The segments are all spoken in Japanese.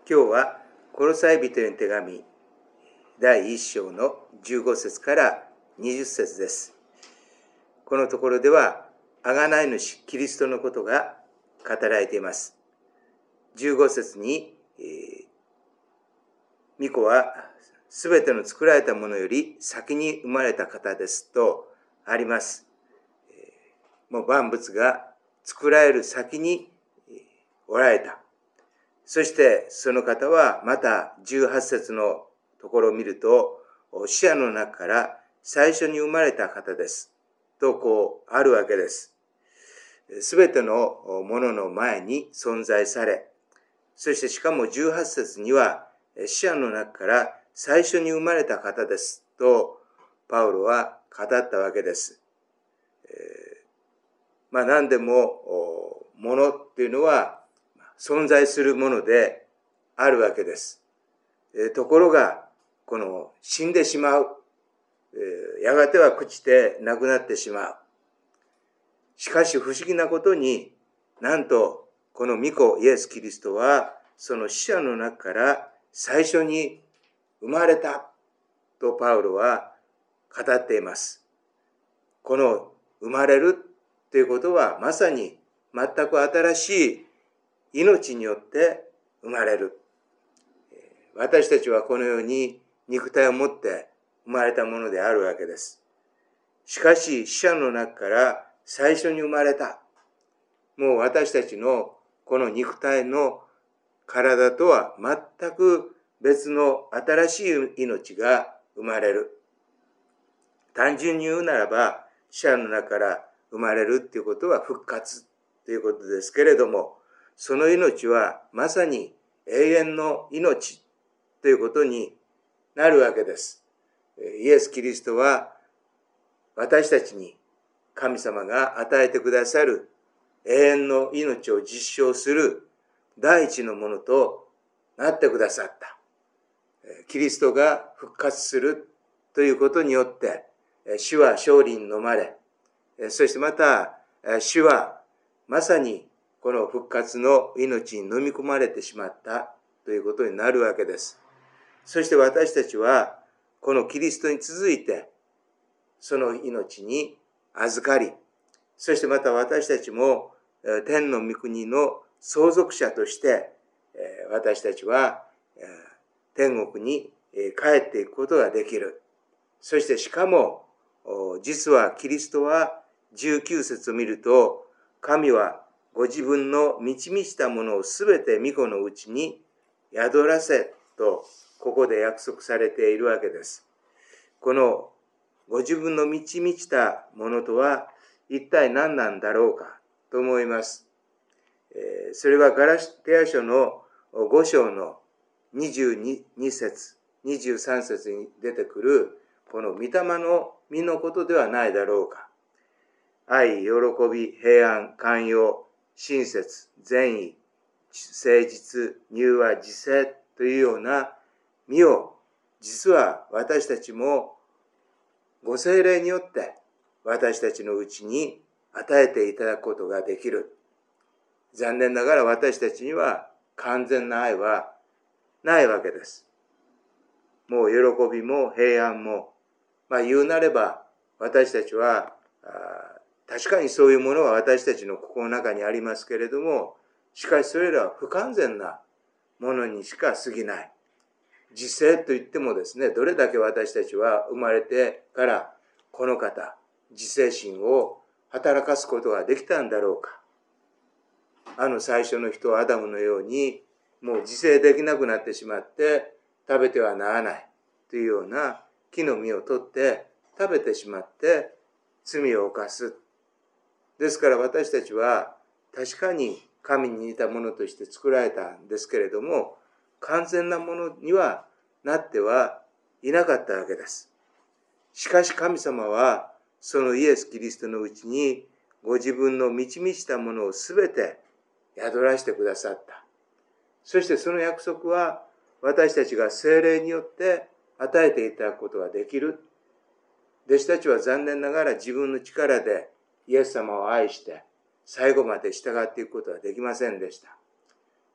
今日はコロサイ人への手紙第1章の15節から20節です。このところでは贖い主キリストのことが語られています。15節に、御子はすべての作られたものより先に生まれた方ですとあります。もう万物が作られる先におられた。そしてその方はまた18節のところを見ると、死者の中から最初に生まれた方ですとこうあるわけです。すべてのものの前に存在され、そしてしかも18節には死者の中から最初に生まれた方ですとパウロは語ったわけです。何でもものっていうのは存在するものであるわけです。ところがこの死んでしまう、やがては朽ちてなくなってしまう。しかし不思議なことに、なんとこの御子イエス・キリストはその死者の中から最初に生まれたとパウロは語っています。この生まれるということはまさに全く新しい命によって生まれる。私たちはこのように肉体を持って生まれたものであるわけです。しかし死者の中から最初に生まれた。もう私たちのこの肉体の体とは全く別の新しい命が生まれる。単純に言うならば、死者の中から生まれるということは復活ということですけれども、その命はまさに永遠の命ということになるわけです。イエス・キリストは私たちに神様が与えてくださる永遠の命を実証する第一のものとなってくださった。キリストが復活するということによって死は勝利に飲まれ、そしてまた死はまさにこの復活の命に飲み込まれてしまったということになるわけです。そして私たちはこのキリストに続いてその命に預かり、そしてまた私たちも天の御国の相続者として私たちは天国に帰っていくことができる。そしてしかも実はキリストは19節を見ると、神はご自分の満ち満ちたものをすべて御子のうちに宿らせとここで約束されているわけです。このご自分の満ち満ちたものとは一体何なんだろうかと思います。それはガラテヤ書の5章の22節23節に出てくるこの御霊の実のことではないだろうか。愛、喜び、平安、寛容、親切、善意、誠実、柔和、自制というような実を実は私たちもご聖霊によって私たちのうちに与えていただくことができる。残念ながら私たちには完全な愛はないわけです。もう喜びも平安も、言うなれば私たちは確かにそういうものは私たちの心の中にありますけれども、しかしそれらは不完全なものにしか過ぎない。自制といってもですね、どれだけ私たちは生まれてからこの方、自制心を働かすことができたんだろうか。最初の人アダムのようにもう自制できなくなってしまって食べてはならないというような木の実を取って食べてしまって罪を犯す。ですから私たちは確かに神に似たものとして作られたんですけれども、完全なものにはなってはいなかったわけです。しかし神様はそのイエス・キリストのうちにご自分の満ち満ちたものをすべて宿らしてくださった。そしてその約束は私たちが聖霊によって与えていただくことができる。弟子たちは残念ながら自分の力でイエス様を愛して最後まで従っていくことはできませんでした。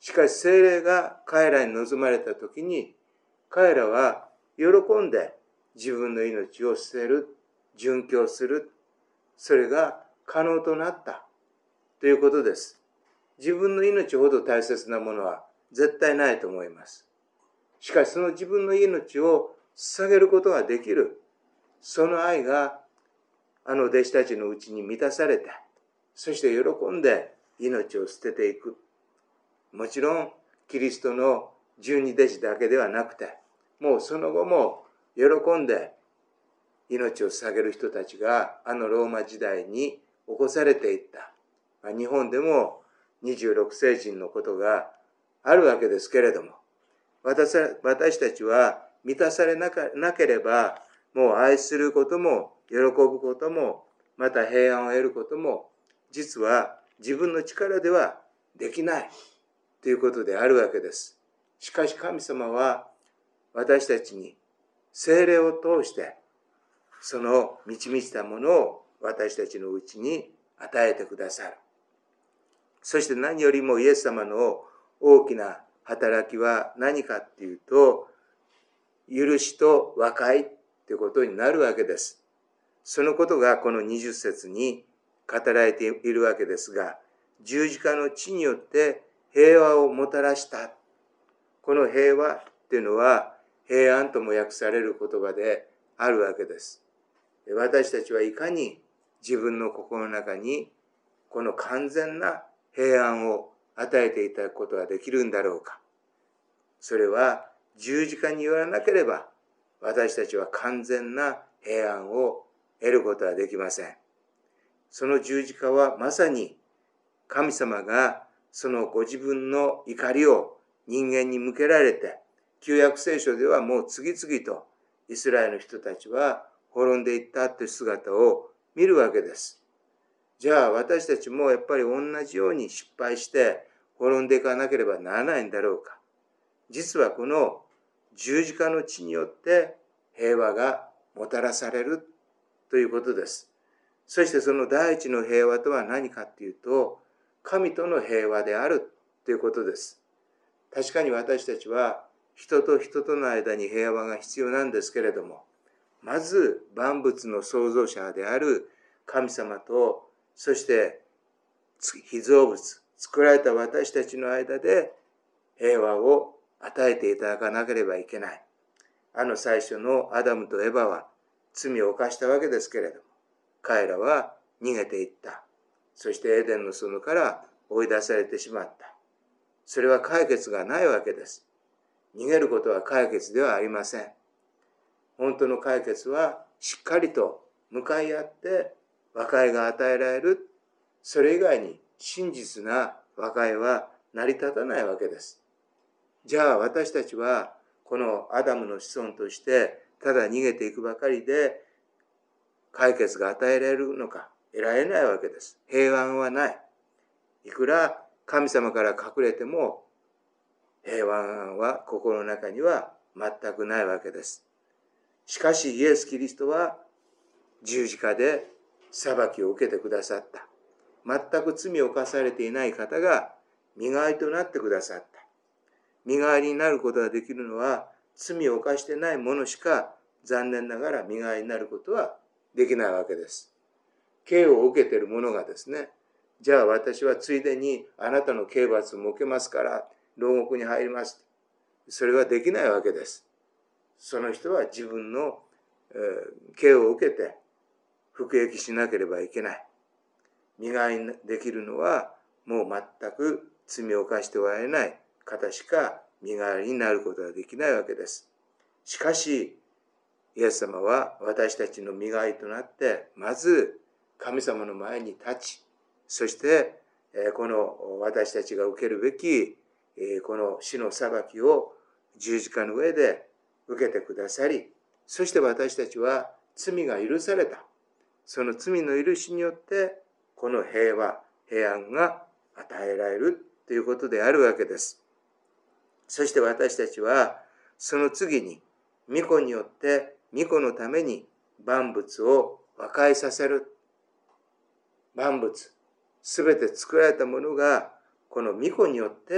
しかし聖霊が彼らに望まれた時に、彼らは喜んで自分の命を捨てる、殉教する、それが可能となったということです。自分の命ほど大切なものは絶対ないと思います。しかしその自分の命を捧げることができる、その愛があの弟子たちのうちに満たされて、そして喜んで命を捨てていく。もちろんキリストの十二弟子だけではなくて、もうその後も喜んで命を捧げる人たちがあのローマ時代に起こされていった。日本でも26世人のことがあるわけですけれども、私たちは満たされなければ、もう愛することも喜ぶことも、また平安を得ることも、実は自分の力ではできないということであるわけです。しかし神様は私たちに聖霊を通してその満ち満ちたものを私たちのうちに与えてくださる。そして何よりもイエス様の大きな働きは何かっていうと、許しと和解ということになるわけです。そのことがこの20節に語られているわけですが、十字架の血によって平和をもたらした。この平和っていうのは平安とも訳される言葉であるわけです。私たちはいかに自分の心の中にこの完全な平安を与えていただくことができるんだろうか。それは十字架によらなければ私たちは完全な平安を得ることはできません。その十字架はまさに神様がそのご自分の怒りを人間に向けられて、旧約聖書ではもう次々とイスラエルの人たちは滅んでいったという姿を見るわけです。じゃあ私たちもやっぱり同じように失敗して滅んでいかなければならないんだろうか。実はこの十字架の血によって平和がもたらされるということです。そしてその第一の平和とは何かというと、神との平和であるということです。確かに私たちは人と人との間に平和が必要なんですけれども、まず万物の創造者である神様と、そして被造物、作られた私たちの間で平和を与えていただかなければいけない。最初のアダムとエバは罪を犯したわけですけれども、彼らは逃げていった。そしてエデンの園から追い出されてしまった。それは解決がないわけです。逃げることは解決ではありません。本当の解決はしっかりと向かい合って和解が与えられる。それ以外に真実な和解は成り立たないわけです。じゃあ私たちはこのアダムの子孫としてただ逃げていくばかりで解決が与えられるのか、得られないわけです。平安はない。いくら神様から隠れても平安は心の中には全くないわけです。しかしイエス・キリストは十字架で裁きを受けてくださった。全く罪を犯されていない方が身代わりとなってくださった。身代わりになることができるのは罪を犯してない者しか残念ながら身代わりになることはできないわけです。刑を受けている者がですね、じゃあ私はついでにあなたの刑罰を受けますから牢獄に入ります。それはできないわけです。その人は自分の刑を受けて服役しなければいけない。身代わりにできるのはもう全く罪を犯しておられない方しか身代わりになることができないわけです。しかしイエス様は私たちの身代わりとなってまず神様の前に立ち、そしてこの私たちが受けるべきこの死の裁きを十字架の上で受けてくださり、そして私たちは罪が許された。その罪の許しによってこの平和、平安が与えられるということであるわけです。そして私たちはその次に御子によって御子のために万物を和解させる。万物、すべて作られたものがこの御子によって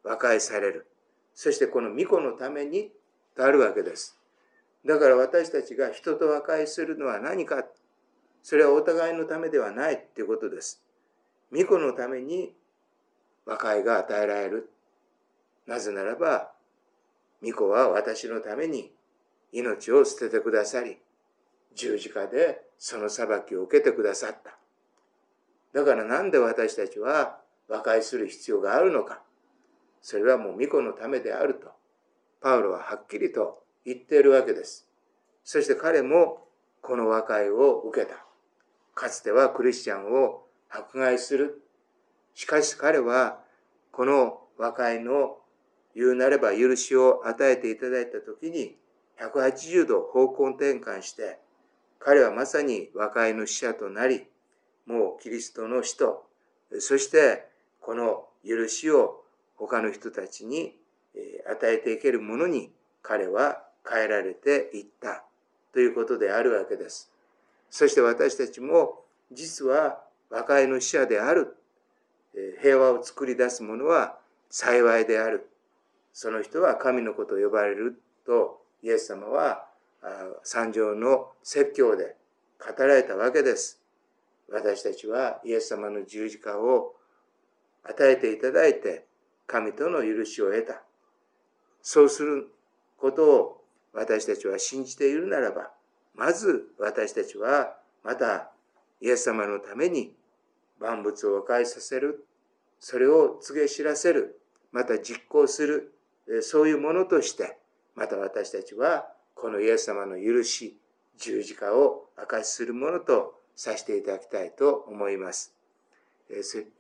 和解される。そしてこの御子のためにとあるわけです。だから私たちが人と和解するのは何か。それはお互いのためではないということです。御子のために和解が与えられる。なぜならば、御子は私のために命を捨ててくださり、十字架でその裁きを受けてくださった。だからなんで私たちは和解する必要があるのか。それはもう御子のためであると、パウロははっきりと言っているわけです。そして彼もこの和解を受けた。かつてはクリスチャンを迫害する。しかし彼はこの和解の言うなれば許しを与えていただいたときに180度方向転換して、彼はまさに和解の使者となり、もうキリストの使徒、そしてこの許しを他の人たちに与えていけるものに彼は変えられていったということであるわけです。そして私たちも実は和解の使者である。平和を作り出す者は幸いである。その人は神の子と呼ばれるとイエス様は三条の説教で語られたわけです。私たちはイエス様の十字架を与えていただいて神との許しを得た。そうすることを私たちは信じているならば、まず私たちはまたイエス様のために万物を和解させる、それを告げ知らせる、また実行する、そういうものとして、また私たちはこのイエス様の許し、十字架を証しするものとさせていただきたいと思います。